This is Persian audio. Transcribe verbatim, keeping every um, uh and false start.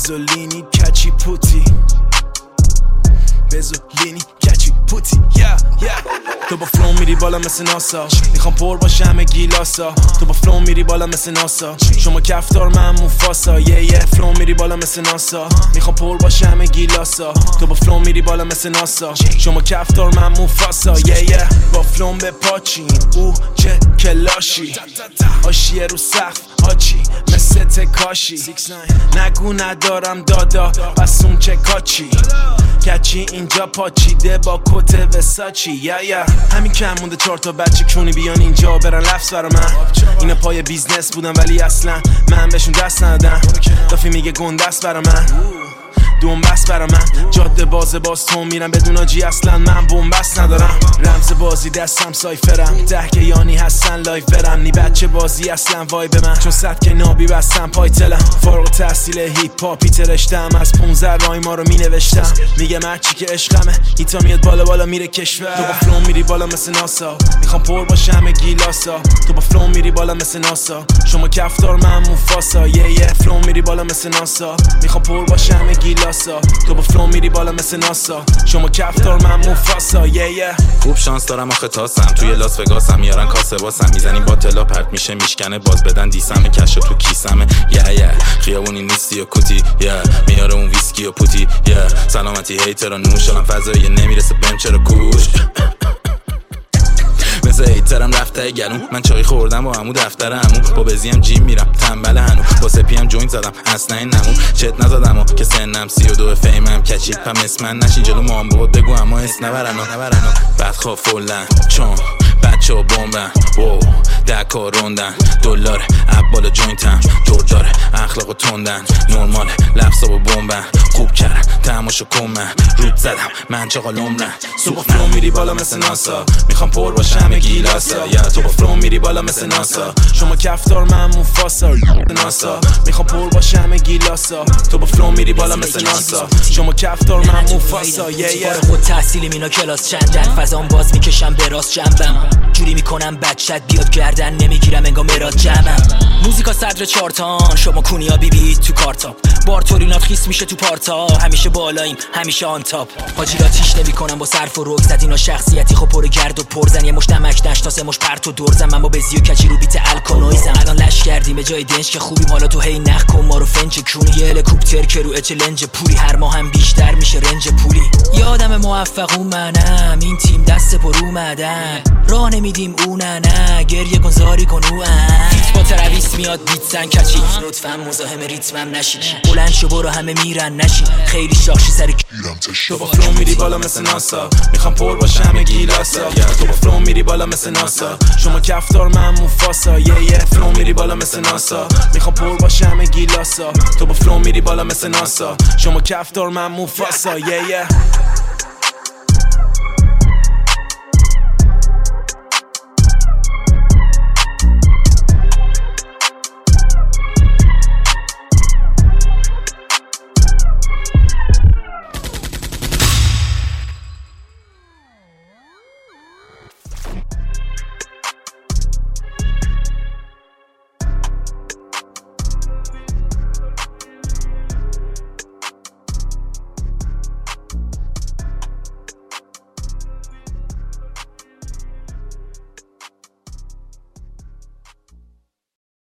بزولینی کچی پوتی بزولینی کچی پوتی یا یا تو با فلو میری بالا مثل ناسا میخوام پر باشه همه گیلاسا تو با فلو میری بالا مثل ناسا شما کفتار من موفاسا یه یه فلو میری بالا مثل ناسا میخوام پر باشه همه گیلاسا تو با فلو میری بالا مثل ناسا شما کفتار من موفاسا یه یه با فلو به پاچین او چه کلاشی آشیه رو سقف آچی مثل تکاشی نگو ندارم دادا پس اون چه کاچی کچی اینجا پاچیده با کت وساچی یا یا همین کم مونده چهار تا بچه کونی بیان اینجا برن لفظ برا من اینا پای بیزنس بودن ولی اصلا من بهشون دست ندادم دافی میگه گندست برا من دوم بس برا من جاده باز باز تو میرم بدون آجی اصلا من بومبست ندارم رمز بازی دستم سایفرم ده که یانی هستن لایف برم نی بچه بازی اصلا وای به من چون صد که نابی بستم پای تلم فارغ تحصیل هیپ هاپی ترشتم از پونزده رای ما رو می نوشتم میگه مرچی که عشقمه هیتا میاد بالا بالا میره کشور تو با فلو میری بالا مثل ناسا میخوام پر باشه همه گیلاسا تو با فلو میری بالا مثل ناسا شما کفتار من موفاسا یه یه فلو میری بالا مثل ناسا میخوام پر باشه همه گیلاسا تو با فلو میری بالا مثل ناسا شما کفتار من موفاسا یه یه خوب شانس دارم آخه تاسم توی لاس وگاسم میارن کاسه باسم میزنیم با تلا پرت میشه میشکنه باز بدن دیسمه کشه تو کیسمه یه یه خیابونی نیستی و کوتی یه میاره اون ویسکی و پوتی یه سلامتی هیترا نوش الان فضایی نمیرسه بهم چرا کوش مثل ایترم رفته گلون من چای خوردم با عمو دفتر عمو با بزیم جیم میرم تنبل هنو با سپیم جوینت زدم اصلا این نمون چت نزدم و که سنم سی و دو فیمم کچید پم اسمن نشین جلو مام بود بگو اما اس نبرنو بدخواه فولن چون بچه و بومبن وو دکا روندن دلار عبال جوینتم دور داره اخلاق و تندن نرمال لفظا با بومبن خوب کردم تماشا کن من رود زدم من چقال عمرن تو با فلو میری بالا مثل ناسا میخوام پر باشه همه گیلاسا یا تو با فلو میری بالا مثل ناسا شما کفتار من موفاسا ناسا میخوام پر باشه همه گیلاسا تو با فلو میری بالا مثل ناسا شما کفتار من موفاسا یه یه فارغ التحصیلیم اینا کلاس چندن فضام باز میکشم به راست جنبم جوری میکنم بچت بیاد گردن نمیگیرم انگار مراد جمعم موزیکا صدر چارتان شما کونیا بی بی تو کارتاپ بارتورینات خیس میشه تو پارتا همیشه بالاییم همیشه آن تاپ حاجیلا تیش نمیکنم با صرف و رگ زد اینا شخصیتی خب پر گرد و پرزن یه مش دمک دشت تا سه مش پرت و دورزن من با بزی و کچی رو بیت الکونویزم الان لش کردیم به جای دنج که خوبیم حالا تو هی نخ کن ما رو فنج کونی یه هلیکوپتر که رو اچلنج پوری هر ماه هم بیشتر میشه رنج پولی یادم موفق منم این تیم دست پر اومدن راه نمیدیم اون نه گریه کن زاری کن او فیت با ترویس میاد بیت زن کچی لطفا مزاحم ریتمم نشی بلند شو برو همه میرن نشی خیلی شاخشی سر گیرم تو با فلو میری بالا مثل ناسا میخوام پر باشه همه گیلاسا تو با فلو میری بالا مثل ناسا شما کفتار من موفاسا یه یه فلو میری بالا مثل ناسا میخوام پر باشه همه گیلاسا تو با فلو میری بالا مثل ناسا شما کفتار من موفاسا یه یه